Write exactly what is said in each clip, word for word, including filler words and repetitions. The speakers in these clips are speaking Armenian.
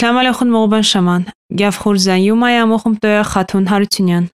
Սլամ ալեյքում մողբան շաման, գավ խուրզան յումայ ամոխում տոյա խաթուն հարությունյան։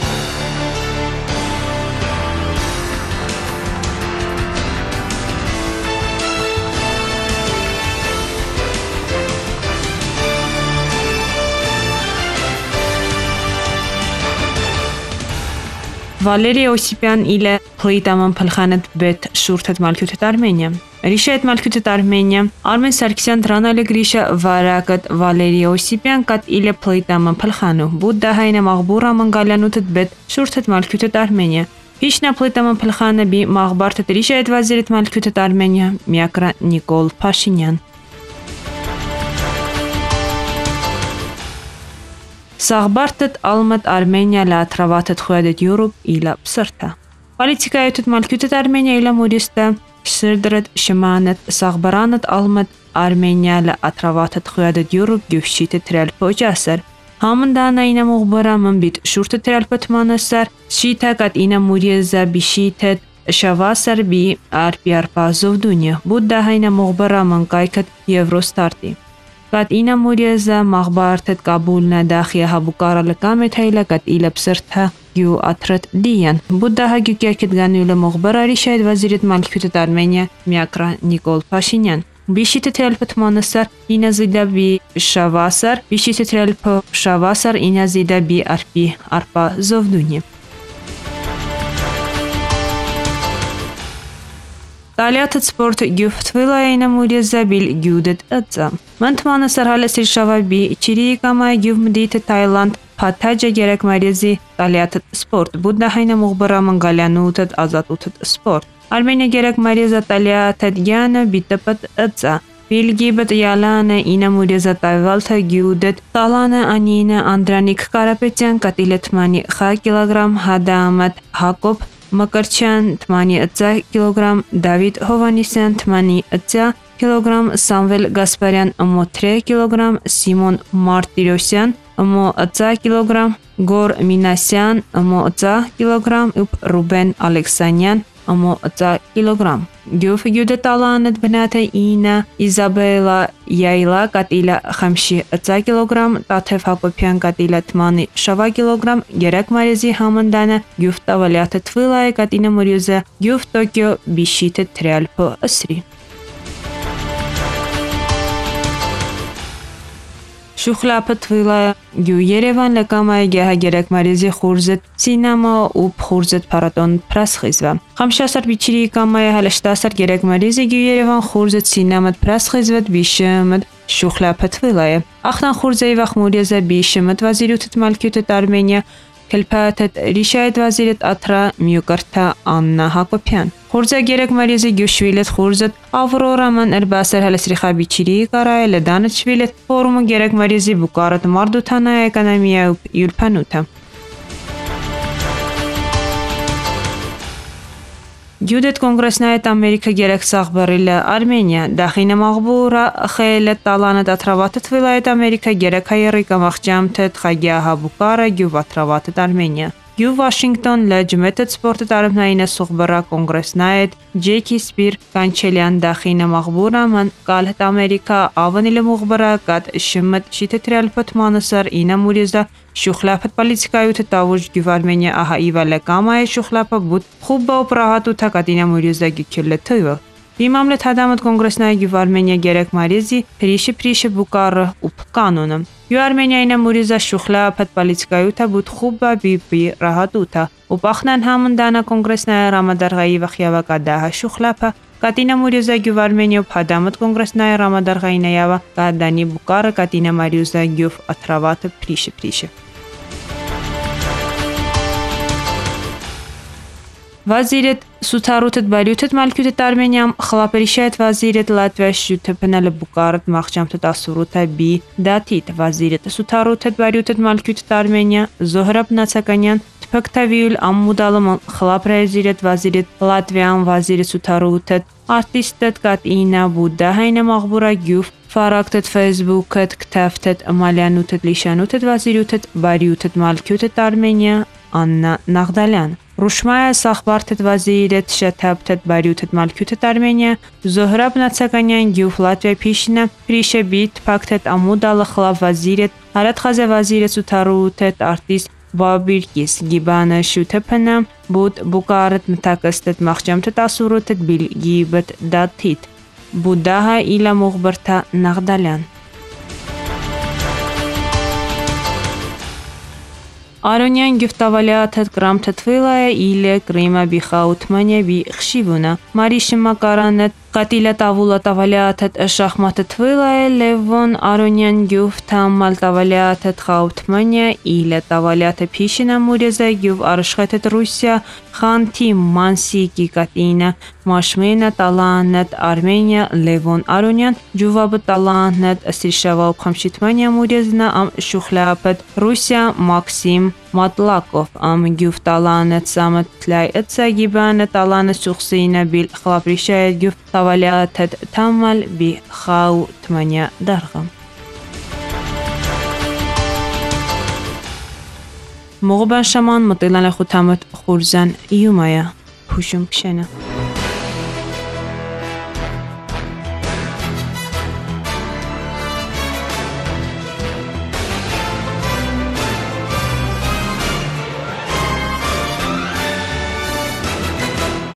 Վալերի Օսիպյան իլե փլիտաման փլխանետ բետ շուրթետ մալքյութետ Արմենիա։ Ռիշետ մալքյութետ Արմենիա, Արմեն Սարգսյան դրանալը գրիշը վարակտ Վալերի Օսիպյան կատ իլե փլիտաման փլխանու, բուդդա հայնը մաղբուրա մանգալյանութետ բետ շուրթետ մալքյութետ Արմենիա։ Հիշնա փլիտաման փլխանը բի մաղբարտետ ռիշետ վազիրետ մալքյութետ Արմենիա, միակրա Նիկոլ Փաշինյան։ Սաղբարտետ ալմատ Արմենիա լա աթրավաթետ խոյադետ Եվրոպ իլա պսրտա։ Պալիցիկայութետ մալքյութետ Արմենիա իլա մուրիստա շրդրետ շմանետ սաղբարանետ ալմատ Արմենիա լա աթրավաթետ խոյադետ Եվրոպ գյուշիտ թրել պոջասեր։ Համնդանա ինա մողբարա մնբիտ շուրթը թրել պտմանասար, շիտակատ ինա մուրիեզա բիշիտետ շավասար բի արպի արպա զովդունյա, բուդդա հայնա մողբարա մնկայքտ Եվրոստարտի։ Կատ ինա մուրիեզա մաղբարտետ կաբուլնա դախիա հաբուկարա լկամետ հայլա կատ իլա պսրթա գյու աթրետ դիյան։ Բուդդա հագյու կերքետ գանույլը մողբարարի շայդ վազիրետ մալքյութետ Արմենիա միակրա Նիկոլ Փաշինյան։ Բիշիտ թրել պտմանասար ինա զիդա բի շավասար, բիշիտ թրել պ շավասար ինա զիդա բի արպի արպա զովդունի։ Տալիաթետ սպորտ գյուфթվիլա այնա մուրիեզա բիլ գյուդետ ըծա։ Մնթմանասար հալեսիր շավաբի չիրիի կամայ գյուվմդիթը Թայլանդ Փաթաջա գերակ մարիեզի տալիաթետ սպորտ, բուդդա հայնա մողբարա մնգալյանութետ ազատութետ սպորտ։ Արմենիա գերակ մարիեզա տալիաթետ գյանը բիտպտ ըծա։ Բիլգիբտ յալանը ինա մուրիեզա տայվալթը գյուդետ տալանը անինը Անդրանիկ Կարապետյան կատիլետմանի խա կիլոգրամ հադամատ Հակոբ Մկրչյան թմանի ըծա կիլոգրամ, Դավիթ Հովանիսյան թմանի ըծա կիլոգրամ, Սամվել Գասպարյան ըմո թրե կիլոգրամ, Սիմոն Մարտիրոսյան ըմո ըծա կիլոգրամ, Գոր Մինասյան ըմո ըծա կիլոգրամ, ուպ Ռուբեն Ալեքսանյան ըմո ըծա կիլոգրամ։ Գյուֆ գյուդետալանետ բնաթը ինա Իզաբելա Yayla կատիլա խամշի ըծա կիլոգրամ, Տաթև Հակոբյան կատիլա թմանի շավա կիլոգրամ, գերակ մարեզի համնդանը գյուֆ տավալյաթը թվիլա է կատինը մուրյուզը գյուֆ Տոկիո բիշիթը թրյալպը ըսրի։ Շուխլապը թվիլա գյու Երևան լկամայ գեհա գերակ մարեզի խուրզետ սինամա ու խուրզետ պարատոն պրասխիզվա։ Խամշասար բիչիրի կամայ հալշտասար գերակ մարեզի գյու Երևան խուրզետ սինամըտ պրասխիզվետ բիշմըտ շուխլապը թվիլա է։ Ախնան խուրզեի վախ մուրեզը բիշմըտ վազիրութետ մալքյութետ Արմենիա Քելփաթետ ռիշայդ վազիրետ աթրա միուկարթա Աննա Հակոբյան։ Խուրզա գերակ մարեզի գյուշվիլետ խուրզետ Ավրոraman Էրբասեր հալեսրիխա բիչիրի կարայել դանչվիլետ ֆորումը գերակ մարեզի բուկարատ մարդութանա էկոնոմիա յուլփանութա։ Գյուդետ կոնգրեսնայետ Ամերիկա գերակ սաղբարիլը Արմենիա, դախինը մաղբուրա խելը տալանետ աթրավաթետ վիլայետ Ամերիկա գերակ հայերիկա մաղջամթետ խագյա հաբուկարը գյուվ աթրավաթետ Արմենիա։ Գյուվ Վաշինգտոն լջմետետ սպորտետ արմնայինը սուղբրա կոնգրեսնայետ Ջեքի Սպիր կանչելյան դախինը մաղբուրա ման կալհետ Ամերիկա ավանիլը մուղբրա կատ շմըտ շիտետրյալ պտմանսար ինա մուրիզա շուխլապետ պալիցիկայութը տավուժ գյուվ Արմենիա ահա իվալը կամայ շուխլապը բուտ խուբա ուպրահատու թակատինա մուրիզա գիքելը թույվը։ Բիմամլետ հադամըտ կոնգրեսնայ գյուվ Արմենիա գերակ մարիզի հրիշի պրիշը բուկարը ուպ կանոնը։ Յու Արմենիայինա մուրիզա շուխլապետ պալիցիկայութը բուտ խուբա բիբի ռահատութա։ Ուպախնան համնդանա կոնգրեսնայ Ռամադարղայի վախյավակադահա շուխլապը Կատինա մուրիզա գյուվ Արմենիա հադամըտ կոնգրեսնայ Ռամադարղայինա յավա կադանի բուկարը կատինա մարիուզա գյուվ աթրավաթը պրիշը պրիշը։ Վազիրետ սութարութետ բարյութետ մալքյութետ Արմենիամ խլապերիշայետ վազիրետ Լատվիա շյութը պնելը բուկարըտ մաղջամթետ ասուրութա բի դաթիտ վազիրետ սութարութետ բարյութետ մալքյութետ Արմենիա Զոհրաբ Նացականյան թփկթավիլ ամմուդալը խլապրեզիրետ վազիրետ Լատվիան վազիրետ սութարութետ արտիստետ կատինա բուդդա հայնը մաղբուրա գյուվ Ֆարակտետ ֆեյսբուքետ կթավթետ մալյանութետ լիշանութետ վազիրութետ բարյութետ մալքյութետ Արմենիա Աննա Նաղդալյան Ռուշմայա Սախվարթետ վազիրետ շեթապթետ բարյութետ մալքյութետ Արմենիա Զոհրաբ Նացականյան գյուվ Լատվիա Փիշինա Պրիշեբիտ Փակթետ Ամուդալը խլավ վազիրետ Արադ խազե վազիրետ Սութարութետ արտիս Բաբիրկիս Գիբանը շութեփնա Բուդ Բուկարետ մթակստետ մախճամթետ ասուրութետ Բիլգիբետ դաթիտ Բուդահա իլա մուղբրթա Նաղդալյան Արոնյան գյուфтавалиաթետ կրամթեթվիլայ իլե կրիմա բիխաութմանյա բի խշիվունա մարիշիմա կարանետ Կատիլա տավուլա տավալիաթետ շախմաթեթվիլայ լևոն Արոնյան գյուфтամալ տավալիաթետ խաութմանյա իլե տավալիաթե փիշինա մուրեզա գյուվ արշխեթետ Ռուսիա խանթի մանսիկի կատինա մաշմենա տալանետ Արմենիա լևոն Արոնյան ջուվաբը տալանետ սիրշավալ խամշիտմանյա մուրեզնա ամ շուխլապետ Ռուսիա Մաքսիմ Մատլակով ամ գյուվ տալանետ սամըտլայ էցագիբանը տալանը սուխսինա բիլ խլապրիշայ գյուվ տավալիաթետ թամալ բի խաու թմանյա դարղամ Մողբան շաման մտելան է խութամըտ խուրզան իումայա հուշում կշենը